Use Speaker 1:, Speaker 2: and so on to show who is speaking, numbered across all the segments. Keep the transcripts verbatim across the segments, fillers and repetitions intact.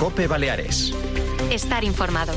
Speaker 1: COPE Baleares.
Speaker 2: Estar informado.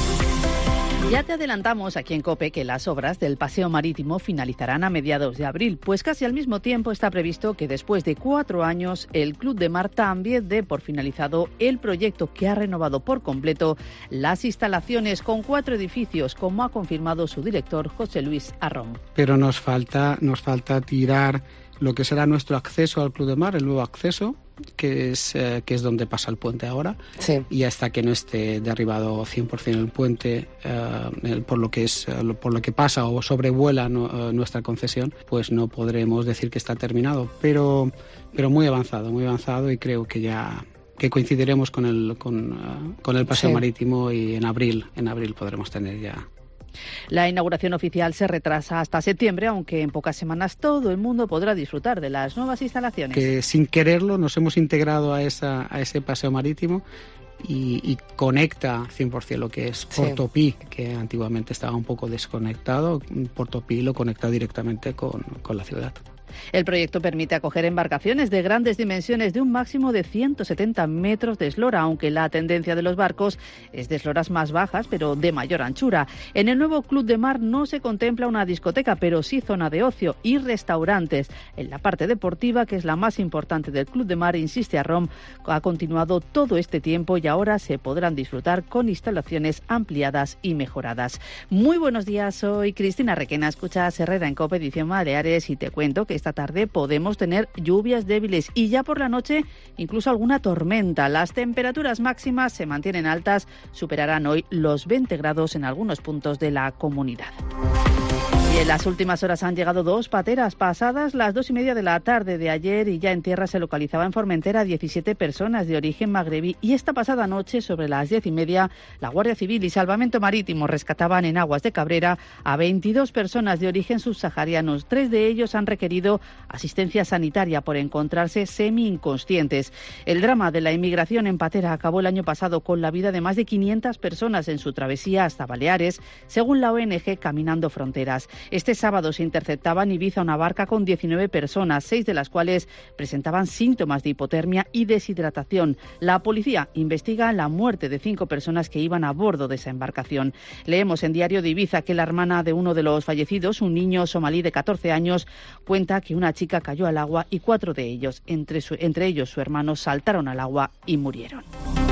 Speaker 3: Ya te adelantamos aquí en COPE que las obras del paseo marítimo finalizarán a mediados de abril, pues casi al mismo tiempo está previsto que después de cuatro años el Club de Mar también dé por finalizado el proyecto que ha renovado por completo las instalaciones con cuatro edificios, como ha confirmado su director José Luis Arrón.
Speaker 4: Pero nos falta, nos falta tirar lo que será nuestro acceso al Club de Mar, el nuevo acceso, que es, eh, que es donde pasa el puente ahora.
Speaker 5: Sí.
Speaker 4: Y hasta que no esté derribado cien por ciento el puente, eh, por lo que es eh, por lo que pasa o sobrevuela no, eh, nuestra concesión, pues no podremos decir que está terminado, pero, pero muy avanzado, muy avanzado y creo que ya que coincidiremos con el, con, uh, con el paseo
Speaker 5: sí.
Speaker 4: marítimo y en abril, en abril podremos tener ya.
Speaker 3: La inauguración oficial se retrasa hasta septiembre, aunque en pocas semanas todo el mundo podrá disfrutar de las nuevas instalaciones.
Speaker 4: Que sin quererlo nos hemos integrado a, esa, a ese paseo marítimo y, y conecta cien por ciento lo que es Portopí, sí. que antiguamente estaba un poco desconectado. Portopí lo conecta directamente con, con la ciudad.
Speaker 3: El proyecto permite acoger embarcaciones de grandes dimensiones de un máximo de ciento setenta metros de eslora, aunque la tendencia de los barcos es de esloras más bajas, pero de mayor anchura. En el nuevo Club de Mar no se contempla una discoteca, pero sí zona de ocio y restaurantes. En la parte deportiva, que es la más importante del Club de Mar, insiste Arrón, ha continuado todo este tiempo y ahora se podrán disfrutar con instalaciones ampliadas y mejoradas. Muy buenos días, soy Cristina Requena, escuchas Herrera en COPE Edición Baleares y te cuento que esta tarde podemos tener lluvias débiles y ya por la noche incluso alguna tormenta. Las temperaturas máximas se mantienen altas, superarán hoy los veinte grados en algunos puntos de la comunidad. Y en las últimas horas han llegado dos pateras, pasadas las dos y media de la tarde de ayer, y ya en tierra se localizaba en Formentera diecisiete personas de origen magrebí, y esta pasada noche sobre las diez y media la Guardia Civil y Salvamento Marítimo rescataban en aguas de Cabrera a veintidós personas de origen subsaharianos. Tres de ellos han requerido asistencia sanitaria por encontrarse semi-inconscientes. El drama de la inmigración en patera acabó el año pasado con la vida de más de quinientas personas en su travesía hasta Baleares, según la O N G Caminando Fronteras. Este sábado se interceptaba en Ibiza una barca con diecinueve personas, seis de las cuales presentaban síntomas de hipotermia y deshidratación. La policía investiga la muerte de cinco personas que iban a bordo de esa embarcación. Leemos en Diario de Ibiza que la hermana de uno de los fallecidos, un niño somalí de catorce años, cuenta que una chica cayó al agua y cuatro de ellos, entre, su, entre ellos su hermano, saltaron al agua y murieron.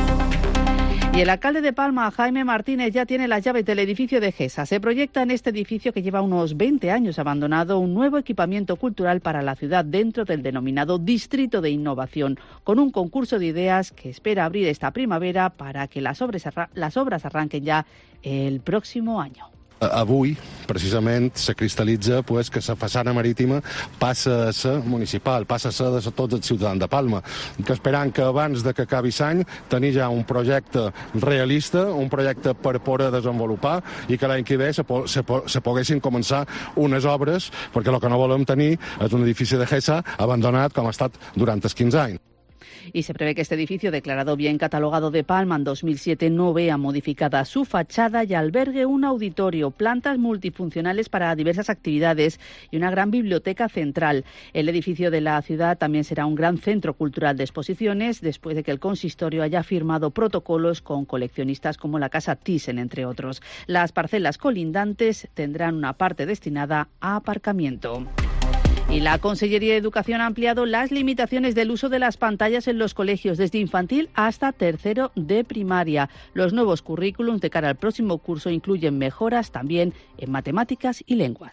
Speaker 3: Y el alcalde de Palma, Jaime Martínez, ya tiene las llaves del edificio de GESA. Se proyecta en este edificio, que lleva unos veinte años abandonado, un nuevo equipamiento cultural para la ciudad dentro del denominado Distrito de Innovación, con un concurso de ideas que espera abrir esta primavera para que las obras, las obras arranquen ya el próximo año.
Speaker 6: Avui, precisament, se cristal·litza pues, que la façana marítima passa a ser municipal, passa a ser de tots els ciutadans de Palma, que esperant que abans de que acabi l'any tenir ja un projecte realista, un projecte per poder desenvolupar i que l'any que ve se, po se, po se poguessin començar unes obres, perquè el que no volem tenir és un edifici de GESA abandonat com ha estat durant els quinze anys.
Speaker 3: Y se prevé que este edificio, declarado bien catalogado de Palma en dos mil siete, no vea modificada su fachada y albergue un auditorio, plantas multifuncionales para diversas actividades y una gran biblioteca central. El edificio de la ciudad también será un gran centro cultural de exposiciones, después de que el consistorio haya firmado protocolos con coleccionistas como la Casa Thyssen, entre otros. Las parcelas colindantes tendrán una parte destinada a aparcamiento. Y la Consellería de Educación ha ampliado las limitaciones del uso de las pantallas en los colegios, desde infantil hasta tercero de primaria. Los nuevos currículums de cara al próximo curso incluyen mejoras también en matemáticas y lenguas.